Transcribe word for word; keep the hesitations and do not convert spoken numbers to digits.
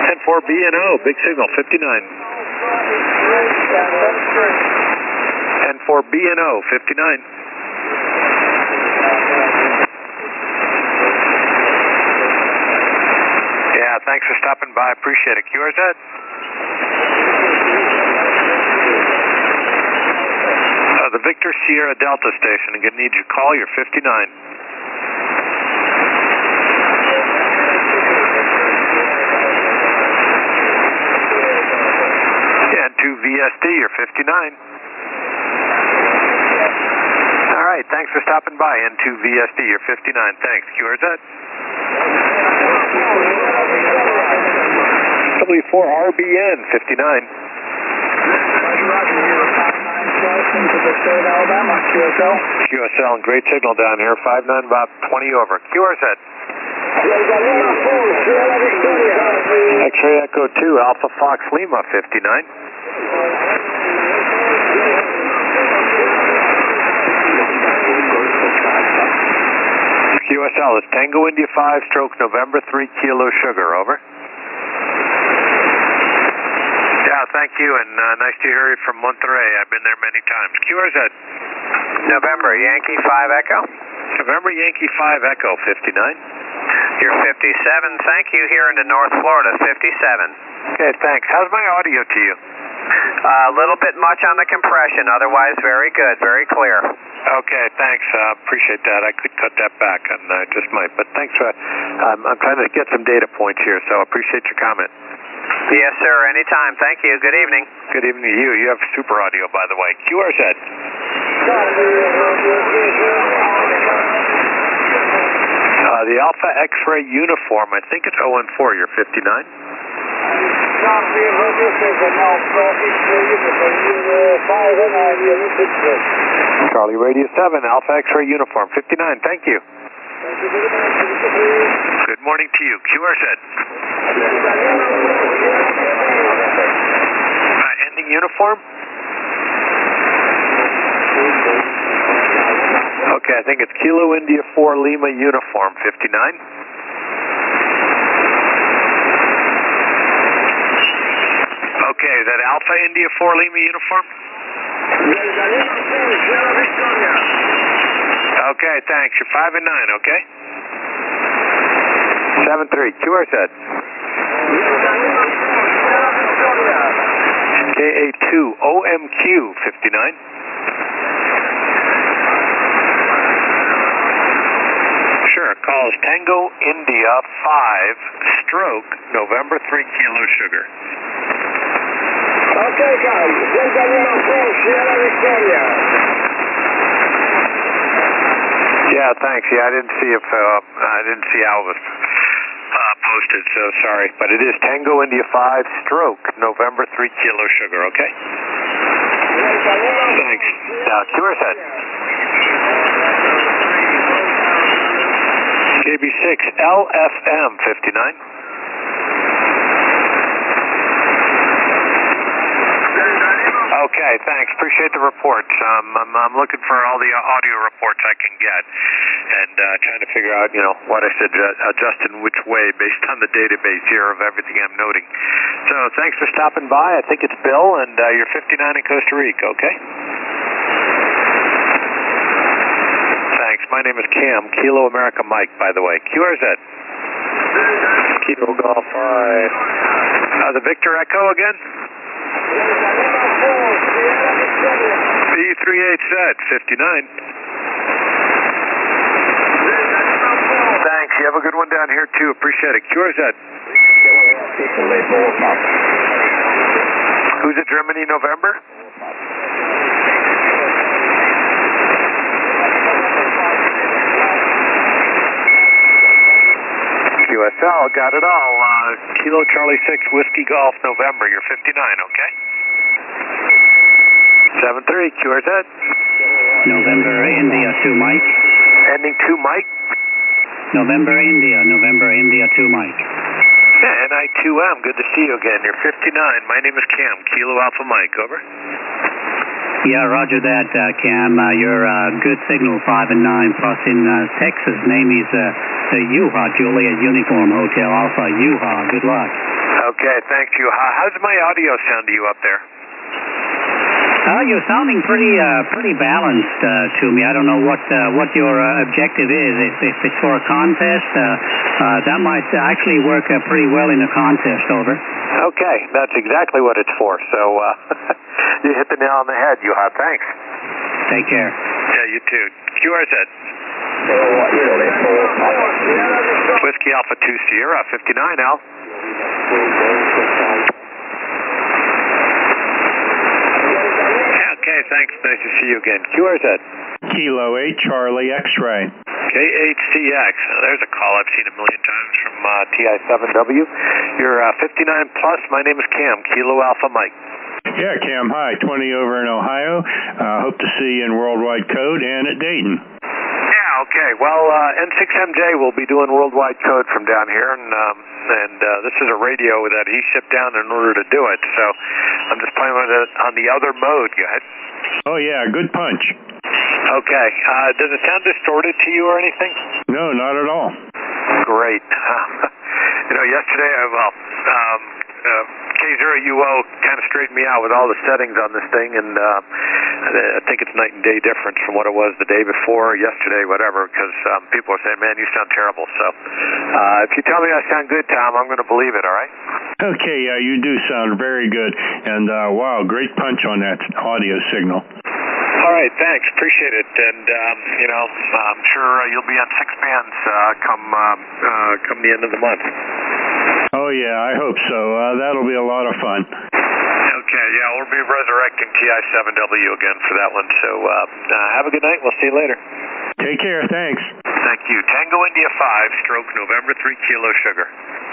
And for B N O, big signal, fifty-nine. And for B N O, fifty-nine. Yeah, thanks for stopping by. Appreciate it. Q R Z. Uh, the Victor Sierra Delta station. I'm going to need your call. You're fifty-nine. And to V S D, you're fifty-nine. All right, thanks for stopping by. N two V S D, you're fifty-nine. Thanks. Q R Z. W four R B N, fifty-nine. Q S L, and great signal down here. five nine, about twenty over. Q R Z. X-ray Echo two, Alpha Fox Lima, fifty-nine. Q S L is Tango India five, stroke November three, Kilo Sugar, over. Yeah, thank you, and uh, nice to hear you from Monterey. I've been there many times. Q R Z. November Yankee five Echo. November Yankee five Echo, fifty-nine. You're fifty-seven. Thank you. Here into North Florida, fifty-seven. Okay, thanks. How's my audio to you? A uh, little bit much on the compression, otherwise very good, very clear. Okay, thanks. Uh, appreciate that. I could cut that back, and I just might. But thanks for. Um, I'm trying to get some data points here, so I appreciate your comment. Yes, sir. Anytime. Thank you. Good evening. Good evening to you. You have super audio, by the way. Q R Z. Uh, the Alpha X-ray uniform, I think it's O N four. You're fifty-nine. Charlie Radio seven, Alpha X-ray uniform, fifty-nine. Thank you. Good morning to you. Q R Z. Uh, ending uniform? Okay, I think it's Kilo India four Lima uniform, fifty-nine. Okay, is that Alpha India four Lima uniform? Okay, thanks. You're five and nine, okay? seven three, Q R Z. K A two O M Q, fifty-nine. Sure, call is Tango India five, stroke, November three, Kilo Sugar. Okay, guys. Delta Lima four, Sierra Victoria. Yeah, thanks. Yeah, I didn't see if uh, I didn't see how it was uh, posted, so sorry. But it is Tango India five, stroke, November three, Kilo Sugar. Okay. Thanks. Now, Q R Z. K B six L F M, fifty-nine. Okay, thanks. Appreciate the reports. Um, I'm, I'm looking for all the audio reports I can get, and uh, trying to figure out, you know, what I should uh, adjust in which way based on the database here of everything I'm noting. So thanks for stopping by. I think it's Bill, and uh, you're fifty-nine in Costa Rica, okay? Thanks. My name is Cam, Kilo America Mike, by the way. Q R Z. Kilo Golf five. Uh, the Victor Echo again? B thirty-eight Z, fifty-nine. Thanks. You have a good one down here, too. Appreciate it. Q R Z. Who's at Germany, November? Q S L, got it all. Uh, Kilo Charlie six, Whiskey Golf, November. You're fifty-nine, okay? seven three, Q R Z. November India two Mike. Ending two Mike. November India, November India two Mike. Yeah, N I two M, good to see you again. You're fifty-nine. My name is Cam, Kilo Alpha Mike, over. Yeah, roger that, uh, Cam. Uh, you're uh, good signal, five and nine. Plus in uh, Texas, name is uh, the U H A Juliet Uniform Hotel Alpha U H A. Good luck. Okay, thank you. How, how's my audio sound to you up there? Uh, you're sounding pretty uh, pretty balanced uh, to me. I don't know what uh, what your uh, objective is. If, if it's for a contest, uh, uh, that might actually work uh, pretty well in a contest, over. Okay, that's exactly what it's for. So uh, you hit the nail on the head, Juha. Thanks. Take care. Yeah, you too. Q R Z. Whiskey Alpha two Sierra, fifty-nine, Al. Okay, thanks. Nice to see you again. Q R Z. Kilo eight, Charlie X-ray. K H C X. Now, there's a call I've seen a million times from uh, T I seven W. You're uh, fifty-nine plus. My name is Cam, Kilo Alpha Mike. Yeah, Cam, hi. twenty over in Ohio. Uh, hope to see you in Worldwide Code and at Dayton. Yeah, okay. Well, uh, N six M J will be doing Worldwide Code from down here, and um, and uh, this is a radio that he shipped down in order to do it. So I'm just playing with it on the other mode. Go ahead. Oh, yeah, good punch. Okay. Uh, does it sound distorted to you or anything? No, not at all. Great. You know, yesterday, I, well, um, uh, K zero U O kind of straightened me out with all the settings on this thing, and uh, I think it's night and day difference from what it was the day before, yesterday, whatever, because um, people are saying, man, you sound terrible. So uh, if you tell me I sound good, Tom, I'm going to believe it, all right? Okay, yeah, you do sound very good. And, uh, wow, great punch on that audio signal. All right, thanks. Appreciate it. And, um, you know, I'm sure uh, you'll be on six bands uh, come, um, uh, come the end of the month. Oh, yeah, I hope so. Uh, that'll be a lot of fun. Okay, yeah, we'll be resurrecting T I seven W again for that one. So uh, uh, have a good night. We'll see you later. Take care. Thanks. Thank you. Tango India five, stroke November three, Kilo Sugar.